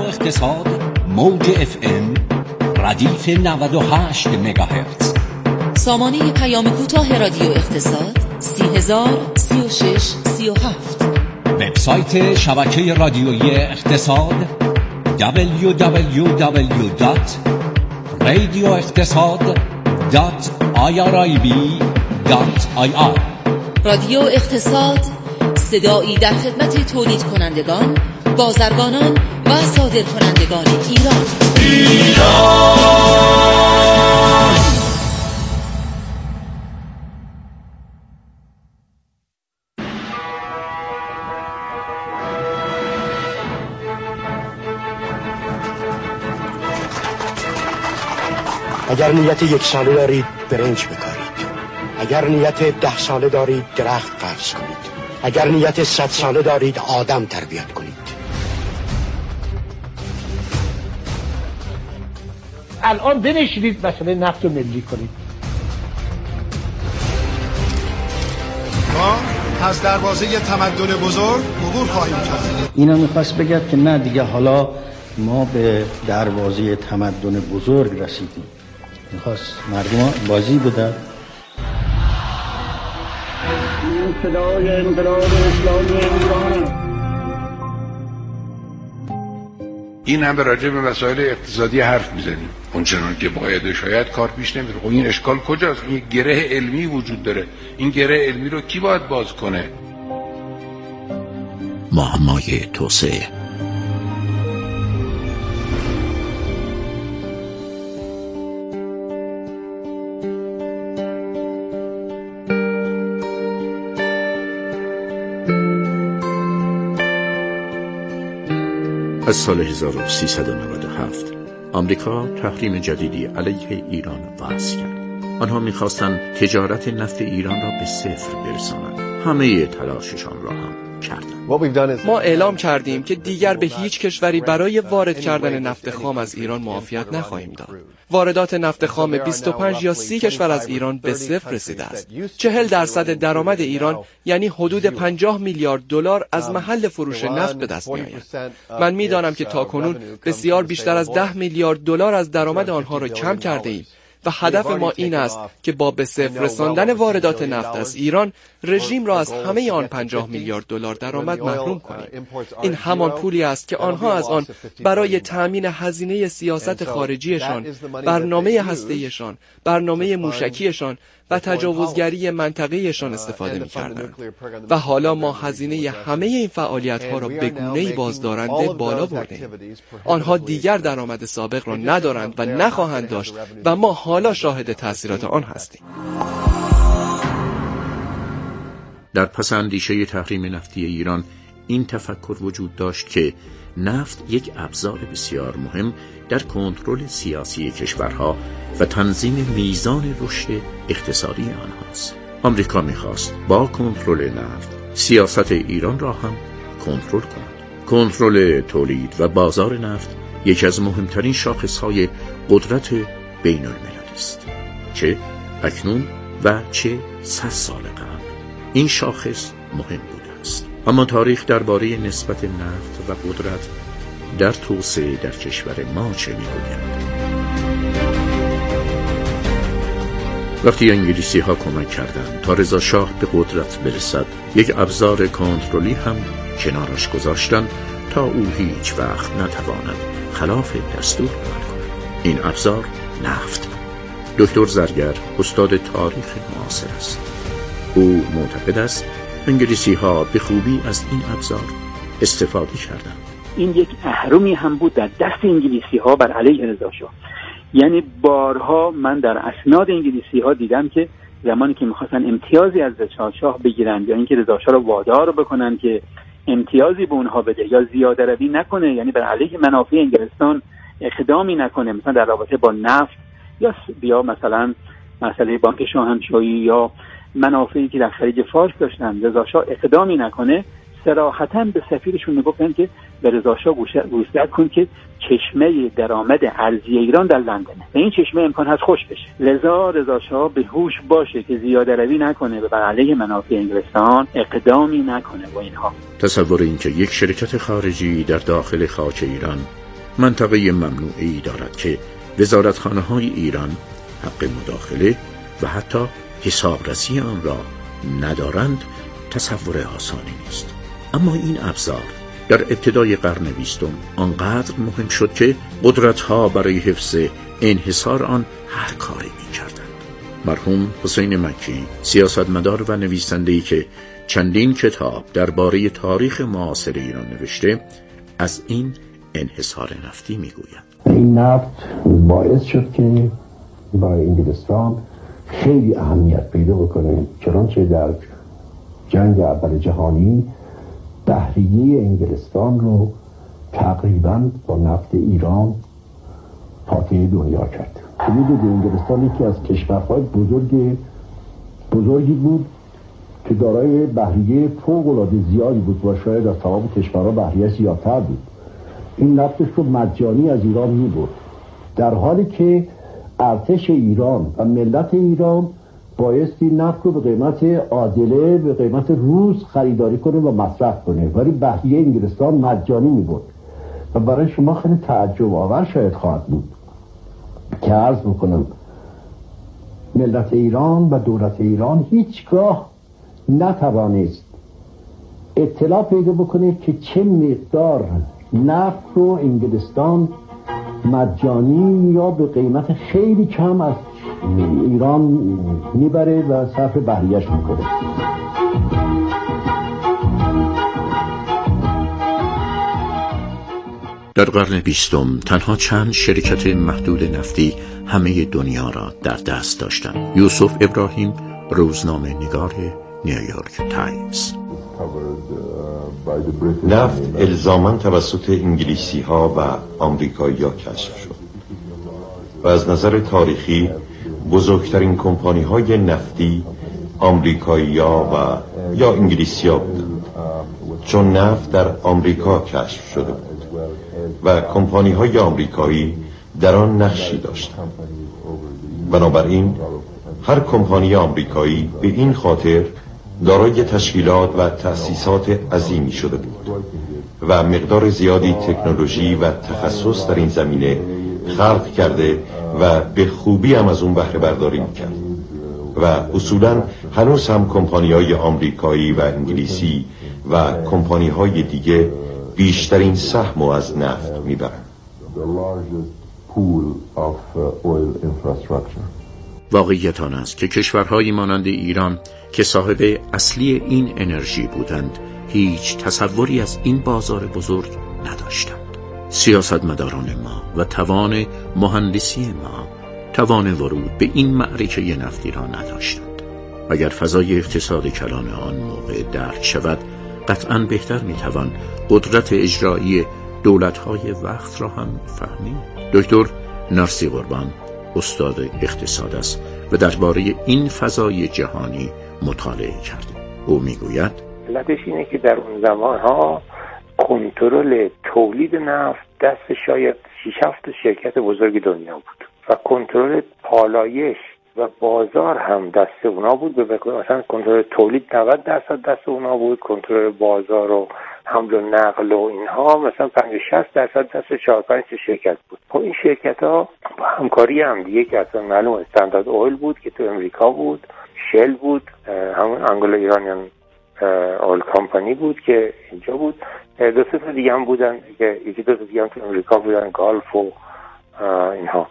اقتصاد موج FM ردیف 98 مگاهرتز. سامانه پیام کوتاه رادیو اقتصاد 3036 37. وبسایت شبکه رادیویی اقتصاد www.radioeqtasad.irib.ir. رادیو اقتصاد، صدایی در خدمت تولید کنندگان، بازرگانان و صادرکنندگان ایران. اگر نیت 1 ساله دارید برنج بکارید، اگر نیت 10 ساله دارید درخت فرض کنید، اگر نیت 100 ساله دارید آدم تربیت کنید. الان بنشینید مسئله نفت رو ملی کنید. ما از دروازه تمدن بزرگ عبور خواهیم کرد. اینا میخواست بگه که نه دیگه حالا ما به دروازه تمدن بزرگ رسیدیم. میخواست مردم بازی بدن. صدای انقلاب اسلامی ایران. این هم راجع به مسائل اقتصادی حرف میزنیم اونچنان که باید، شاید کار پیش نمیره. خب این اشکال کجاست؟ این گره علمی وجود داره. این گره علمی رو کی باید باز کنه؟ معمای توسعه. از سال 1397 آمریکا تحریم جدیدی علیه ایران وضع کرد. آنها می‌خواستند تجارت نفت ایران را به صفر برسانند. همه تلاششان را هم کردند. ما اعلام کردیم که دیگر به هیچ کشوری برای وارد کردن نفت خام از ایران معافیت نخواهیم داد. واردات نفت خام 25 یا 30 کشور از ایران به صفر رسیده است. 40% درآمد ایران یعنی حدود 50 میلیارد دلار از محل فروش نفت به دست می‌آید. من می‌دانم که تاکنون بسیار بیشتر از 10 میلیارد دلار از درآمد آنها را کم کرده ایم و هدف ما این است که با به صفر رساندن واردات نفت از ایران رژیم را از همه آن 50 میلیارد دلار درآمد محروم کنیم. این همان پولی است که آنها از آن برای تأمین هزینه سیاست خارجیشان، برنامه هسته‌ایشان، برنامه موشکیشان و تجاوزگری منطقه‌ایشان استفاده می‌کردند. و حالا ما هزینه همه این فعالیت‌ها را به گونه‌ای بازدارنده بالا بردیم. آنها دیگر درآمد سابق را ندارند و نخواهند داشت و ما حالا شاهد تأثیرات آن هستیم. در پس اندیشه تحریم نفتی ایران این تفکر وجود داشت که نفت یک ابزار بسیار مهم در کنترل سیاسی کشورها و تنظیم میزان رشد اقتصادی آنهاست. آمریکا می‌خواست با کنترل نفت سیاست ایران را هم کنترل کند. کنترل تولید و بازار نفت یکی از مهمترین شاخص‌های قدرت بین‌المللی است، چه اکنون و چه 100 سال قبل. این شاخص مهم بوده است. اما تاریخ درباره نسبت نفت و قدرت در توسعه در کشور ما چه می‌گوید؟ وقتی انگلیسی‌ها کمک کردند تا رضا شاه به قدرت برسد، یک ابزار کنترلی هم کنارش گذاشتند تا او هیچ وقت نتواند خلاف دستور عمل کند. این ابزار نفت بود. دکتر زرگر استاد تاریخ معاصر است. او معتقد است انگلیسی‌ها به خوبی از این ابزار استفاده کردند. این یک اهرمی هم بود در دست انگلیسی‌ها بر علیه رضا شاه. یعنی بارها من در اسناد انگلیسی‌ها دیدم که زمانی که می‌خواستن امتیازی از رضا شاه بگیرن یا اینکه رضا شاه را وادار بکنن که امتیازی به اونها بده یا زیاده روی نکنه، یعنی بر علیه منافع انگلستان اقدامی نکنه، مثلا در رابطه با نفت یا مثلا مسئله بانک شاهنشاهی یا منافعی که در خلیج فارس داشتن، رضا شاه اقدامی نکنه، صراحتاً به سفیرشون میگفتن که به رضا شاه گوشزد کن که چشمه درآمد ارزی ایران در لندنه و این چشمه امکان هست خوش بشه. لذا رضا شاه به هوش باشه که زیاده روی نکنه و بر علیه منافع انگلستان اقدامی نکنه با اینها. تصور این که یک شرکت خارجی در داخل خاک ایران منطقه ممنوعه‌ای دارد که وزارتخانه‌های ایران حق مداخله و حتی حسابرسی آن را ندارند تصور آسانی نیست. اما این ابزار در ابتدای قرن 20 آنقدر مهم شد که قدرت‌ها برای حفظ انحصار آن هر کاری می‌کردند. مرحوم حسین مکی، سیاستمدار و نویسنده‌ای که چندین کتاب درباره تاریخ معاصر ایران نوشته، از این انحصار نفتی می‌گوید. این نفت باعث شد که برای انگلستان خیلی اهمیت پیدا بکنه، چنانچه در جنگ اول جهانی بحریه انگلستان رو تقریباً با نفت ایران فاتح دنیا کرد. میدونید انگلستان یکی از کشورهای بزرگی بود که دارای بحریه فوق‌العاده زیادی بود و شاید از تمام کشورها بحریه زیادتر بود. این نفتش رو مجانی از ایران می‌برد، در حالی که ارتش ایران و ملت ایران بایستی نفت رو به قیمت عادله، به قیمت روز خریداری کنه و مصرف کنه، ولی بحریه انگلستان مجانی می‌برد. و برای شما خیلی تعجب آور شاید خواهد بود که عرض میکنم ملت ایران و دولت ایران هیچگاه نتوانست اطلاع پیدا بکنه که چه مقدار نفت رو انگلستان مجانی یا به قیمت خیلی کم از ایران میبره و صرف بحریه‌اش میکنه. در قرن 20 تنها چند شرکت محدود نفتی همه دنیا را در دست داشتند. یوسف ابراهیم، روزنامه نگار نیویورک تایمز. نفت الزاماً توسط انگلیسی ها و آمریکایی ها کشف شد و از نظر تاریخی بزرگترین کمپانی های نفتی آمریکایی ها و یا انگلیسی ها بودند، چون نفت در آمریکا کشف شده بود و کمپانی های آمریکایی در آن نقشی داشتند. بنابراین هر کمپانی آمریکایی به این خاطر دارای تشکیلات و تأسیسات عظیمی شده بود و مقدار زیادی تکنولوژی و تخصص در این زمینه خلق کرده و به خوبی هم از اون بهره برداری می‌کرد و اصولاً هنوز هم کمپانی‌های آمریکایی و انگلیسی و کمپانی‌های دیگه بیشترین سهم از نفت می‌برند. واقعیت آن است که کشورهایی مانند ایران که صاحب اصلی این انرژی بودند هیچ تصوری از این بازار بزرگ نداشتند. سیاستمداران ما و توان مهندسی ما توان ورود به این معرکه نفتی را نداشتند. اگر فضای اقتصاد کلان آن موقع درک شود، قطعاً بهتر میتوان قدرت اجرایی دولت‌های وقت را هم فهمید. دکتر نارسی قربان استاد اقتصاد است و درباره این فضای جهانی مطالعه کرده. او میگوید علتش اینه که در اون زمانها کنترل تولید نفت دست شاید 6-7 شرکت بزرگ دنیا بود و کنترل پالایش و بازار هم دست اونا بود. مثلا کنترل تولید 90% دست اونا بود، کنترل بازار و حمل و نقل و اینها مثلا 50-60% دست 4-5 شرکت بود. خب این شرکت ها با همکاری هم دیگه که اصلا معلوم استاندارد اویل بود که تو امریکا بود، شل بود، همون انگلو ایرانیان اویل کمپانی بود که اینجا بود، 2-3 تا دیگه هم بودن که یکی 2 تا دیگه هم تو امریکا بودن، گالف و اینها،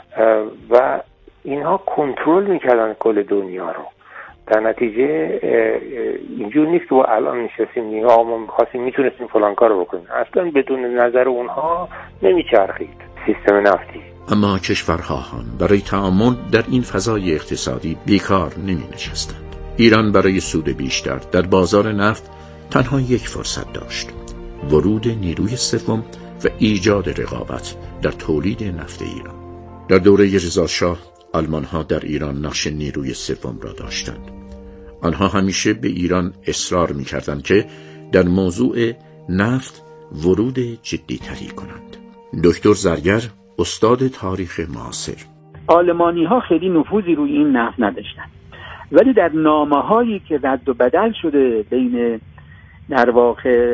و اینها کنترل میکردن کل دنیا رو. در نتیجه اینجور نیست که الان نشستیم میگیم ما می‌خواستیم میتونستیم فلان کارو بکنیم، اصلا بدون نظر اونها نمیچرخید سیستم نفتی. اما کشورها هم برای تعامل در این فضای اقتصادی بیکار نمی نشستند. ایران برای سود بیشتر در بازار نفت تنها یک فرصت داشت: ورود نیروی سوم و ایجاد رقابت در تولید نفت ایران. در دوره رضا شاه آلمان‌ها در ایران نقش نیروی سوم را داشتند. آنها همیشه به ایران اصرار می‌کردند که در موضوع نفت ورود جدی‌تری کنند. دکتر زرگر، استاد تاریخ معاصر: آلمانی‌ها خیلی نفوذی روی این نفت نداشتند، ولی در نامه‌هایی که رد و بدل شده بین در واقع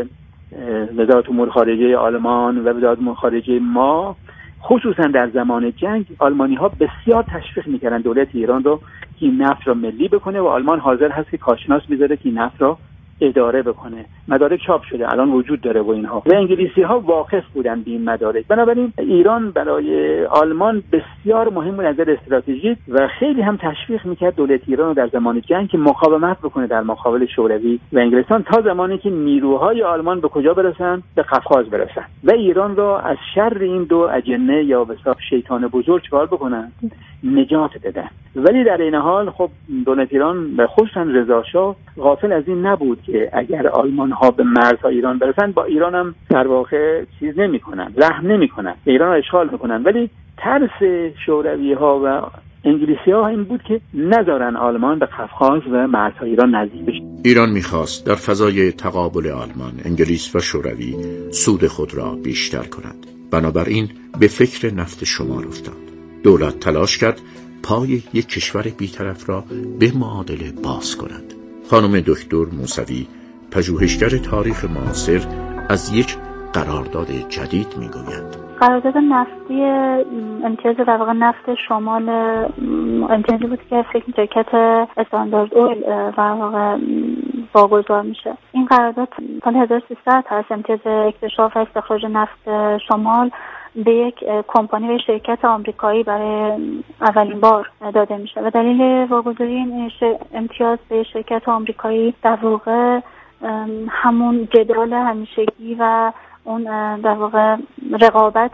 وزارت امور خارجه آلمان و وزارت امور خارجه ما، خصوصا در زمان جنگ آلمانی‌ها بسیار تشویق می‌کردن دولت ایران رو که نفت را ملی بکنه و آلمان حاضر هست که کارشناس بذاره که نفت را اداره بکنه. مدارک چاپ شده، الان وجود داره و اینها، و انگلیسی‌ها واقف بودن به این مدارک. بنابراین ایران برای آلمان بسیار مهم بود از نظر استراتژیک و خیلی هم تشویق میکرد دولت ایران رو در زمان جنگ که مقاومت بکنه در مقابل شوروی و انگلستان، تا زمانی که نیروهای آلمان به کجا برسن؟ به قفقاز برسن و ایران را از شر این دو اجنه یا به اصطلاح شیطان بزرگ چکار بکنن؟ نجات بدن. ولی در این حال خب دولت ایران و خصوصا رضا شاه غافل از این نبود که اگر آلمان ها به مرزهای ایران برسن با ایران هم در واقع چیز نمی‌کنن، رحم نمی‌کنن، ایران را اشغال می‌کنن. ولی ترس شوروی ها و انگلیسی ها این بود که نذارن آلمان به قفقاز و مرزهای ایران نزدیک بشه. ایران می‌خواست در فضای تقابل آلمان، انگلیس و شوروی سود خود را بیشتر کند. بنابراین به فکر نفت شمال افتاد. دولت تلاش کرد پای یک کشور بی‌طرف را به معادله باز کند. خانم دکتر موسوی، پژوهشگر تاریخ معاصر، از یک قرارداد جدید میگوید. قرارداد نفتی امتیاز در واقع نفت شمال امتیازی بود که فکر شرکت استاندارد اویل در واقع واگذار میشه. این قرارداد سال 1300 هست. امتیاز اکتشاف و استخراج نفت شمال به یک کمپانی و شرکت آمریکایی برای اولین بار داده میشه و دلیل واگذاری این امتیاز به شرکت آمریکایی در واقع همون جدال همیشگی و اون در واقع رقابت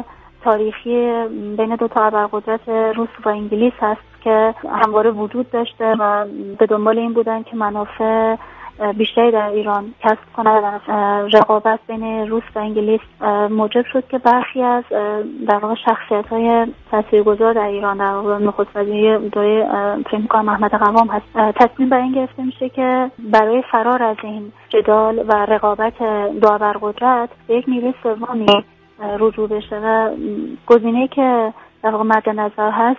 تاریخی بین دو تا ابرقدرت روس و انگلیس هست که همواره وجود داشته و به دنبال این بودن که منافع بیشتری در ایران کسب کنه. رقابت بین روس و انگلیس موجب شد که برخی از در واقع شخصیت‌های تاثیرگذار در ایران، در واقع نخست وزیر دوره فکر می‌کنم محمد قوام هست، تصمیم بر این گرفته میشه که برای فرار از این جدال و رقابت دو ابرقدرت به یک نیروی سومی رجوع بشه و گزینه‌ای که در واقع مد نظر هست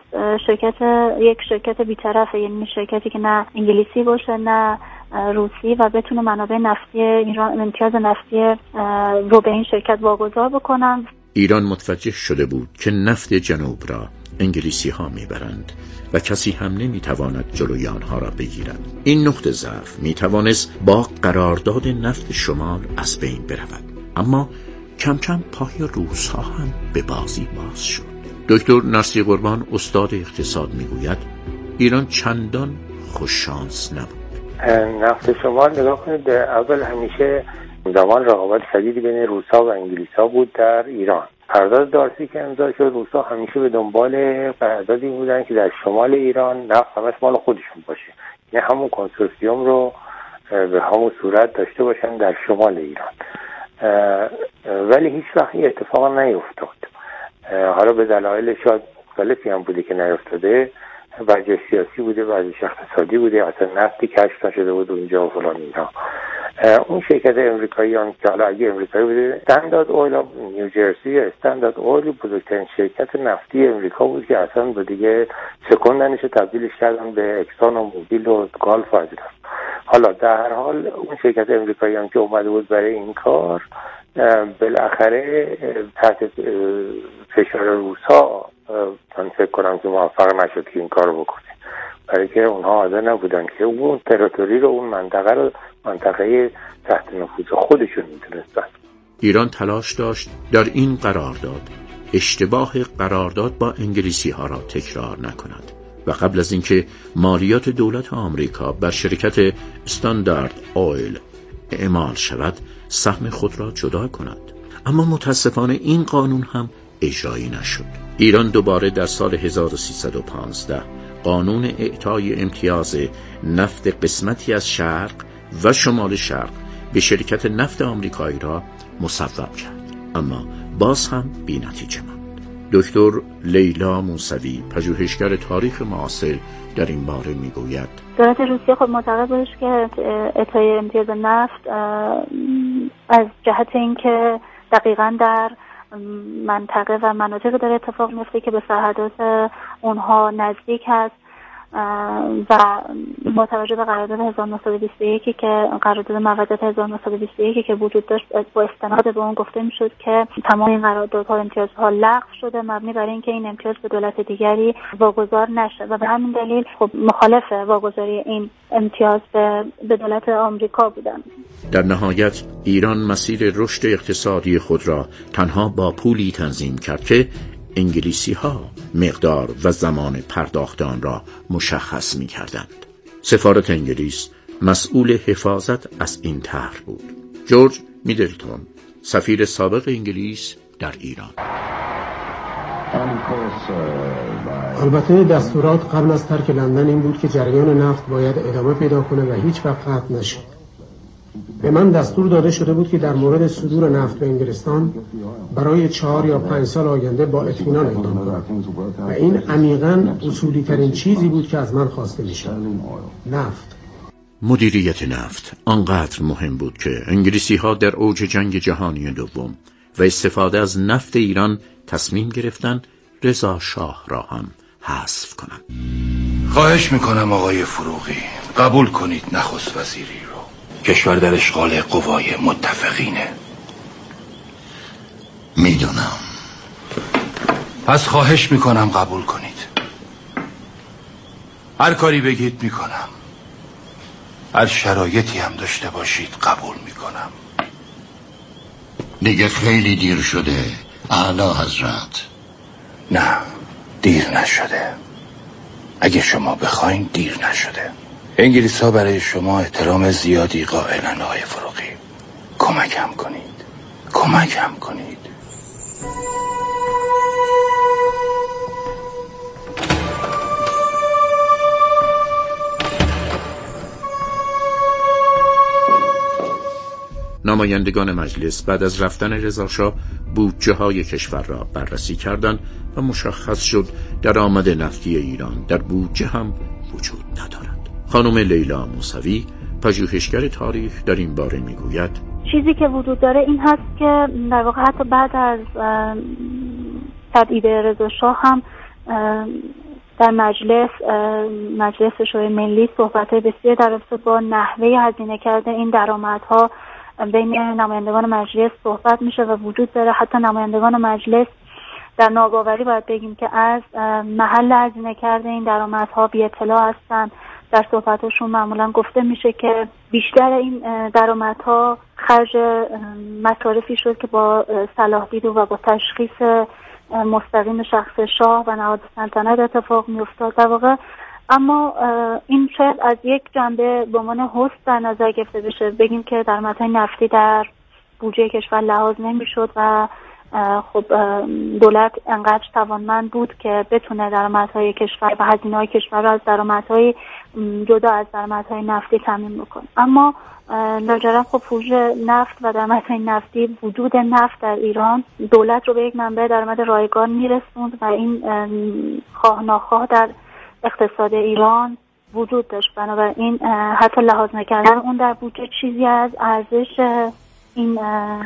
یک شرکت بی‌طرف، یعنی شرکتی که نه انگلیسی باشه نه روسی و بتونه منابع نفتی ایران، امتیاز نفتی رو به این شرکت واگذار بکنن. ایران متوجه شده بود که نفت جنوب را انگلیسی ها میبرند و کسی هم نمیتواند جلوی آنها را بگیرد. این نقطه ضعف میتوانست با قرارداد نفت شمال از بین برود، اما کم کم پای روس ها هم به بازی باز شد. دکتر نرسی قربان، استاد اقتصاد، میگوید ایران چندان خوششانس نبود. نفت شمال نگاه کنید، اول همیشه زمان رقابت شدیدی بین روس‌ها و انگلیس‌ها بود در ایران. قرارداد دارسی که امضا شد، روس‌ها همیشه به دنبال قراردادی بودن که در شمال ایران نفت همش مال خودشون باشه، یعنی همون کنسورسیوم رو به همون صورت داشته باشن در شمال ایران. ولی هیچ وقت این اتفاق نیفتاد. حالا به دلایل شاید مختلفی هم بوده که نیفتاده، وجه سیاسی بوده، وجه اقتصادی بوده، اصلا نفتی کشف نشده بود اونجا و فلان اینا. اون شرکت امریکاییان که حالا اگه امریکایی بوده، استاندارد اویل نیوجرسی، استاندارد اویل بزرگترین شرکت نفتی امریکا بود که اصلا به دیگه سکوندنش تبدیلش کردن به اکسان و موبیل و گالف و اجرا. حالا در هر حال اون شرکت امریکاییان که اومده بود برای این کار، بالاخره تحت فشار روس‌ها من فکر کنم که موفق نشد که این کار رو بکنه، برای که اونها حاضر نبودن که اون تریتوری رو، اون منطقه تحت نفوذ خودشون می‌دونستن. ایران تلاش داشت در این قرارداد اشتباه قرارداد با انگلیسی ها را تکرار نکند و قبل از اینکه مالیات دولت آمریکا بر شرکت استاندارد اویل اعمال شود سهم خود را جدا کند. اما متاسفانه این قانون هم اجرایی نشد. ایران دوباره در سال 1315 قانون اعطای امتیاز نفت قسمتی از شرق و شمال شرق به شرکت نفت آمریکایی را مصوب کرد، اما باز هم بی نتیجه ماند. دکتر لیلا موسوی، پژوهشگر تاریخ معاصر، در این باره میگوید دولت روسیه خود معتقد بودش که اعطای امتیاز نفت از جهت اینکه دقیقاً در منطقه و مناطق داره اتفاق میفته که به سرحدات اونها نزدیک هست و با توجه به قرارداد 1921 که قرارداد مودت 1921 که وجود داشت، با استناد به اون گفته میشد که تمام این قراردادها و امتیازها لغو شده مبنی بر اینکه این امتیاز به دولت دیگری واگذار نشه و به همین دلیل خب مخالف واگذاری این امتیاز به دولت آمریکا بودن. در نهایت ایران مسیر رشد اقتصادی خود را تنها با پولی تنظیم کرد که انگلیسی‌ها مقدار و زمان پرداخت آن را مشخص می‌کردند. سفارت انگلیس مسئول حفاظت از این طرح بود. جورج میدلتون، سفیر سابق انگلیس در ایران. البته دستورات قبل از ترک لندن این بود که جریان نفت باید ادامه پیدا کنه و هیچ وقت قطع نشه. به من دستور داده شده بود که در مورد صدور نفت به انگلستان برای 4 یا 5 سال آینده با اطمینان اقدام کنم و این عمیقاً اصولی ترین چیزی بود که از من خواسته میشه. نفت. مدیریت نفت آنقدر مهم بود که انگلیسی‌ها در اوج جنگ جهانی دوم و استفاده از نفت ایران تصمیم گرفتند رضا شاه را هم حذف کنند. خواهش میکنم آقای فروغی قبول کنید نخست وزیری رو. کشور در اشغال قوای متفقینه. میدونم. پس خواهش میکنم قبول کنید. هر کاری بگید میکنم. هر شرایطی هم داشته باشید قبول میکنم. دیگه خیلی دیر شده اعلی حضرت. نه دیر نشده. اگه شما بخواین دیر نشده. انگلیس ها برای شما احترام زیادی قائلن آقای فروغی. کمکم کنید. کمکم کنید. نمایندگان مجلس بعد از رفتن رضاشاه بودجه های کشور را بررسی کردند و مشخص شد درآمد نفتی ایران در بودجه هم وجود ندارد. خانم لیلا موسوی پژوهشگر تاریخ در این باره میگوید چیزی که وجود داره این هست که در واقع حتی بعد از تبعید رضاشاه هم در مجلس شورای ملی صحبت‌های بسیار در رابطه با نحوه هزینه کرده این درآمدها بین نمایندگان مجلس صحبت میشه و وجود داره. حتی نمایندگان مجلس در ناباوری باید بگیم که از محل هزینه کرده این درآمدها بی اطلاع هستن. در صحبتاشون معمولا گفته میشه که بیشتر این درآمدها خرج مصارفی شد که با صلاح دید و با تشخیص مستقیم شخص شاه و نهاد سلطنت اتفاق میافتاد در واقع. اما این شاید از یک جنبه به عنوان هست در نظر گرفته بشه، بگیم که درآمدهای نفتی در بودجه کشور لحاظ نمیشد و خب دولت انقدر توانمند بود که بتونه درآمدهای کشور و هزینه‌های کشور را از درآمدهای جدا از درآمدهای نفتی تامین بکنه. اما لاجرم خب فروش نفت و درآمدهای نفتی، وجود نفت در ایران دولت رو به یک منبع درآمد رایگان میرسوند و این خواه ناخواه در اقتصاد ایران وجود داشت. بنابراین حتی لحاظ نکردن اون در بودجه چیزی از ارزش این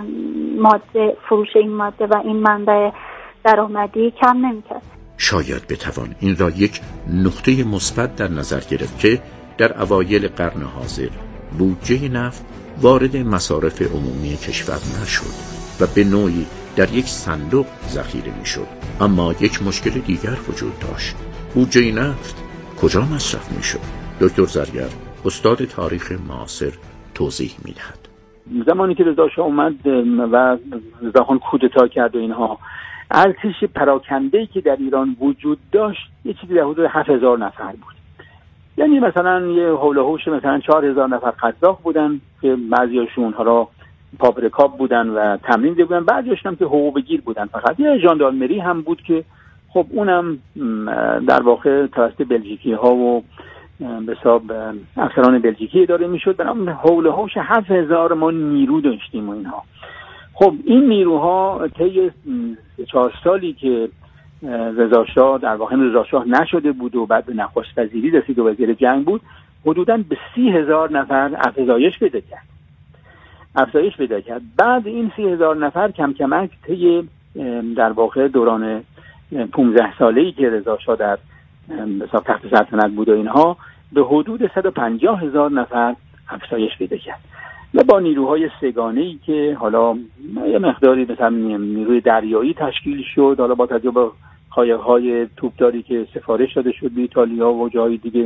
ماده، فروش این ماده و این منبع درآمدی کم نمی‌کرد. شاید بتوان این را یک نقطه مثبت در نظر گرفت که در اوایل قرن حاضر بودجه نفت وارد مصارف عمومی کشور نشد و به نوعی در یک صندوق ذخیره میشد. اما یک مشکل دیگر وجود داشت. بودجه نفت کجا مصرف میشد؟ دکتر زرگر، استاد تاریخ معاصر، توضیح میدهد. زمانی که رضا شاه اومد و رضاخان کودتا کرد و اینها، ارتش پراکنده‌ای که در ایران وجود داشت یه چیزی در حدود 7000 نفر بود. یعنی مثلا یه حول و حوش مثلا 4000 نفر قزاق بودن که بعضیاشون حالا پابرکاب بودن و تمرین دیده بودن، بعضیاشون هم که حقوق بگیر بودن. فقط یه ژاندارمری هم بود که خب اونم در واقع توسط بلژیکی ها و به حساب افسران بلژیکی اداره میشد. بنابراین حول و حوش 7000 ما نیرو داشتیم و اینها. خب این نیروها طی 4 سالی که رضا شاه در واقع رضا شاه نشده بود و بعد به نخست وزیری رسید و وزیر جنگ بود، حدوداً به 30000 نفر افزایش پیدا کرد. بعد این 30000 نفر کم کمک طی در واقع دوران 15 ساله‌ای که رضا شاه در مثلا تحت سلطنت بود و اینها به حدود 150,000 نفر افزایش پیدا کرد و با نیروهای سگانه‌ای که حالا یه مقداری مثلا نیروی دریایی تشکیل شد، حالا با توجه به قایق‌های توپداری که سفارش داده شد به ایتالیا و جای دیگه،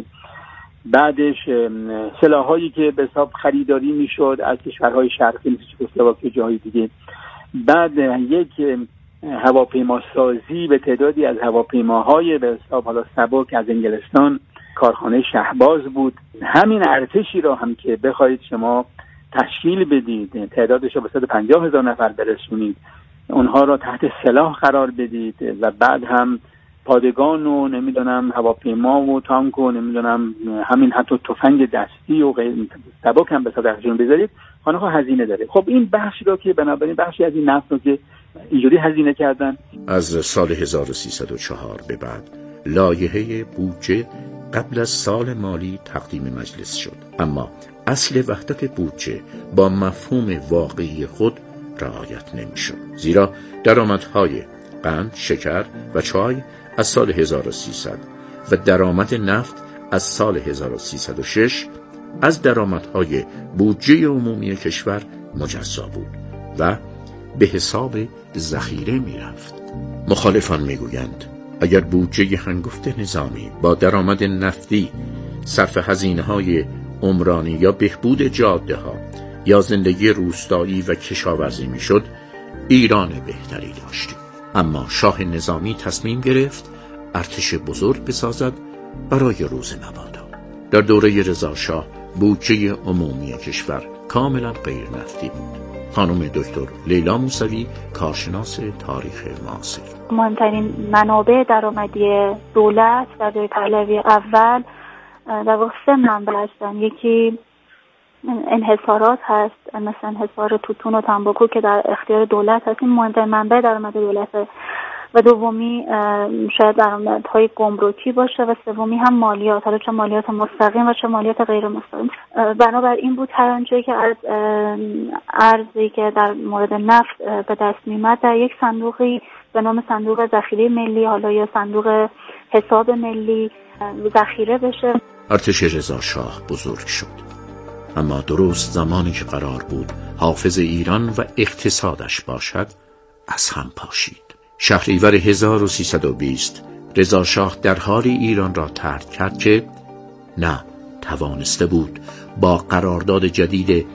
بعدش سلاح‌هایی که به حساب خریداری میشد از کشورهای شرقی مثل چکسلواکی و جای دیگه، بعد یک هواپیما سازی به تعدادی از هواپیماهای به حساب حالا سبک از انگلستان، کارخانه شهباز بود. همین ارتشی را هم که بخواید شما تشکیل بدید، تعدادش رو به 150,000 نفر برسونید، اونها را تحت سلاح قرار بدید و بعد هم پادگان و نمیدونم هواپیما و تانک و نمیدونم همین حتی تفنگ دستی و سبک هم به صدرشون بذارید، آنها هزینه داره. خب این بخشی رو که بنابراین بخشی از این نفت رو که اینجوری هزینه کردن. از سال 1304 به بعد لایحه بودجه قبل از سال مالی تقدیم مجلس شد، اما اصل وحدت بودجه با مفهوم واقعی خود رعایت نمی‌شد، زیرا درآمدهای قند، شکر و چای از سال 1300 و درآمد نفت از سال 1306 از درآمدهای بودجه عمومی کشور مجزا بود و به حساب ذخیره می‌رفت. مخالفان می‌گویند اگر بودجه هنگفت نظامی با درآمد نفتی صرف هزینه‌های عمرانی یا بهبود جاده‌ها یا زندگی روستایی و کشاورزی می‌شد، ایران بهتری داشتیم. اما شاه نظامی تصمیم گرفت ارتش بزرگ بسازد برای روز مبادا. در دوره رضا شاه بودجه عمومی کشور کاملا غیر نفتی بود. خانم دکتر لیلا موسوی، کارشناس تاریخ معاصر: مهمترین منابع درآمدی دولت در دوره پهلوی اول در واقع 3 منبع هستن. یکی انحصارات هست، مثلا انحصار توتون و تنباکو که در اختیار دولت هست، این مهمترین منبع درآمد دولته، و دومی شاید درآمدهای گمرکی باشه و سومی هم مالیات، حالا چه مالیات مستقیم و چه مالیات غیر مستقیم. بنابراین بود هر آنچه که از ارزی که در مورد نفت به دست می‌آمد در یک صندوقی به نام صندوق ذخیره ملی، حالا یا صندوق حساب ملی ذخیره بشه. ارتش رضا شاه بزرگ شد، اما درست زمانی که قرار بود حافظ ایران و اقتصادش باشد از هم پاشید. شهریور 1320 رضا شاه در حال ایران را ترک کرد که نه توانسته بود با قرارداد جدید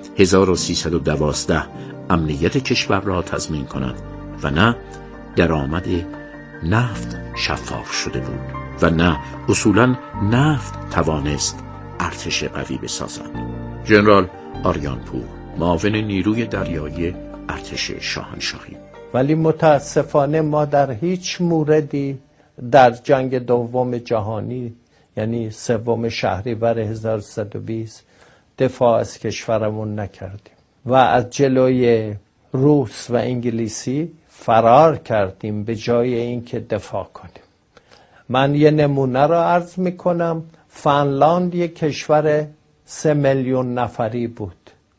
1312 امنیت کشور را تضمین کند و نه درآمد نفت شفاف شده بود و نه اصولاً نفت توانست ارتش قوی بسازد. ژنرال آریانپور، معاون نیروی دریایی ارتش شاهنشاهی: ولی متاسفانه ما در هیچ موردی در جنگ دوم جهانی، یعنی 3 شهریور 1320 دفاع از کشورمون نکردیم و از جلوی روس و انگلیسی فرار کردیم به جای اینکه دفاع کنیم. من یه نمونه را عرض میکنم. فنلاند یک کشور 3 میلیون نفری بود.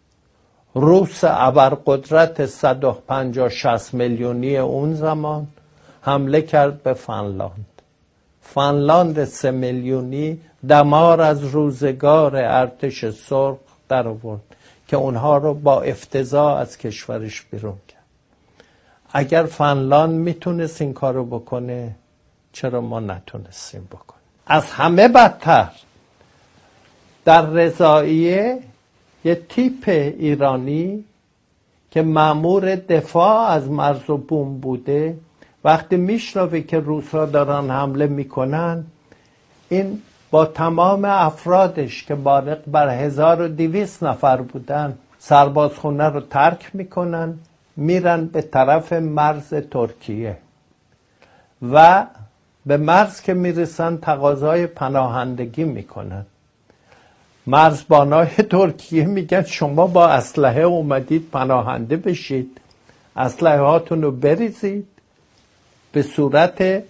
روس ابرقدرت 150-60 میلیونی اون زمان حمله کرد به فنلاند. فنلاند 3 میلیونی دمار از روزگار ارتش سرخ در آورد که اونها رو با افتضاح از کشورش بیرون کرد. اگر فنلاند میتونست این کارو بکنه، چرا ما نتونستیم بکنیم؟ از همه بدتر در رضائیه یه تیپ ایرانی که مأمور دفاع از مرز و بوم بوده، وقتی میشنوه که روس‌ها دارن حمله میکنن، این با تمام افرادش که بالغ بر 1200 نفر بودن سربازخونه رو ترک میکنن، میرن به طرف مرز ترکیه و به مرز که میرسن تقاضای پناهندگی میکنن. مرزبانای ترکیه میگن شما با اسلحه اومدید پناهنده بشید، اسلحه هاتون رو بریزید، به صورت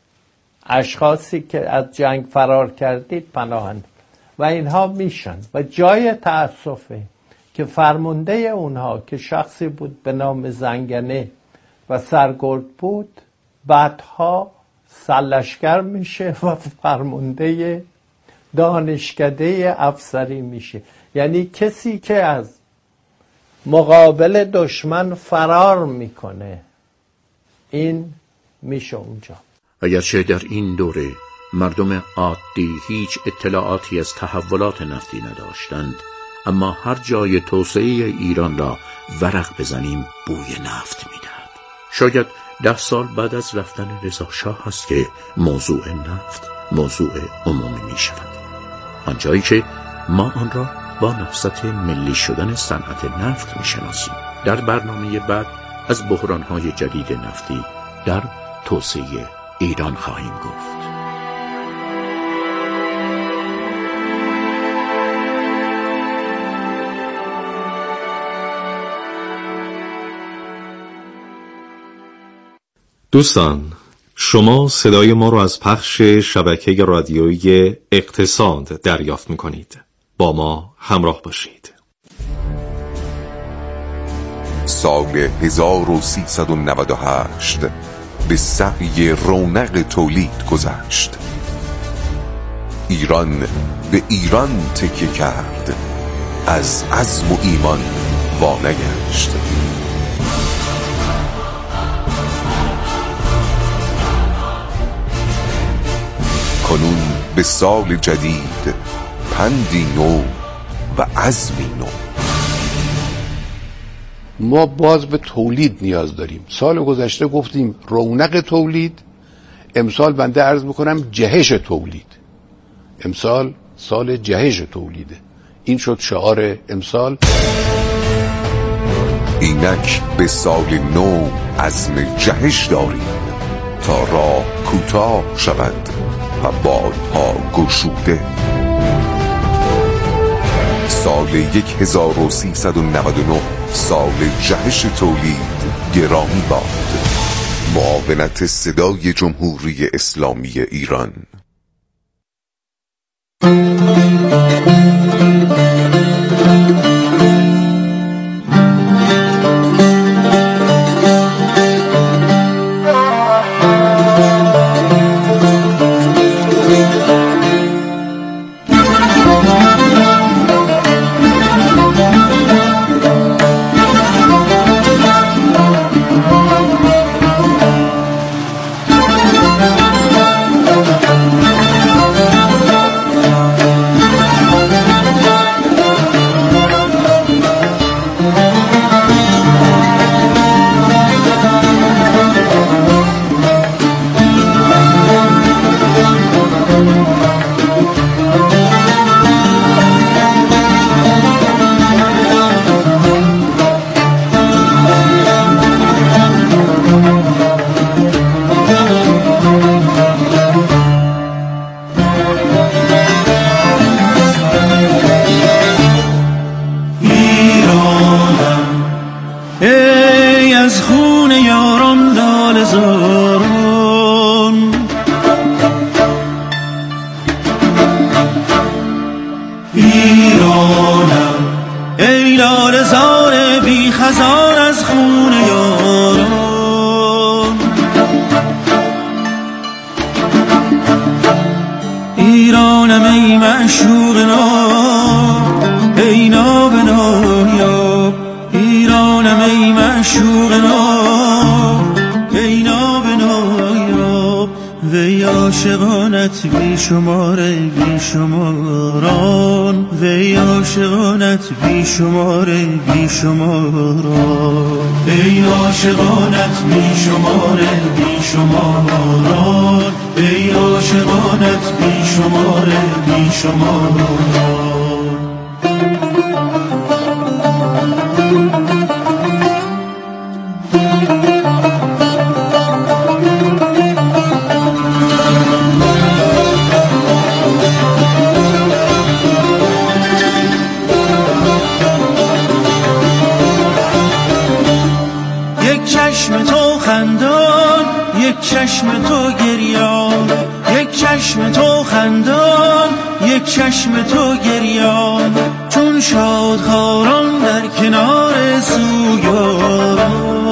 اشخاصی که از جنگ فرار کردید پناهنده. و اینها میشن و جای تأسفه که فرمانده اونها که شخصی بود به نام زنگنه و سرگرد بود، بعدها سرلشکر میشه و فرمانده دانشکده افسری میشه. یعنی کسی که از مقابل دشمن فرار میکنه این میشه اونجا. اگرچه در این دوره مردم عادی هیچ اطلاعاتی از تحولات نفتی نداشتند، اما هر جای توسعه ایران را ورق بزنیم بوی نفت میدهد. شاید 10 سال بعد از رفتن رضا شاه است که موضوع نفت موضوع عمومی می شود، آنجایی که ما آن را با نهضت ملی شدن صنعت نفت می شناسیم. در برنامه بعد از بحران‌های جدید نفتی در توسعه ایران خواهیم گفت. دوستان، شما صدای ما را از پخش شبکه رادیویی اقتصاد دریافت می‌کنید. با ما همراه باشید. سال 1398 به سعی رونق تولید گذشت. ایران به ایران تکیه کرد، از عزم و ایمان وانگشت. کنون به سال جدید پندی نو و عزمی نو. ما باز به تولید نیاز داریم. سال گذشته گفتیم رونق تولید، امسال بنده عرض میکنم جهش تولید. امسال سال جهش تولیده. این شد شعار امسال. اینک به سال نو عزم جهش داریم تا راه کوتاه شود و بادها گشوده. سال 1399 سال جهش تولید گرامی باد. معاونت صدای جمهوری اسلامی ایران. چشم تو گریان چون شادخواران در کنار سویان.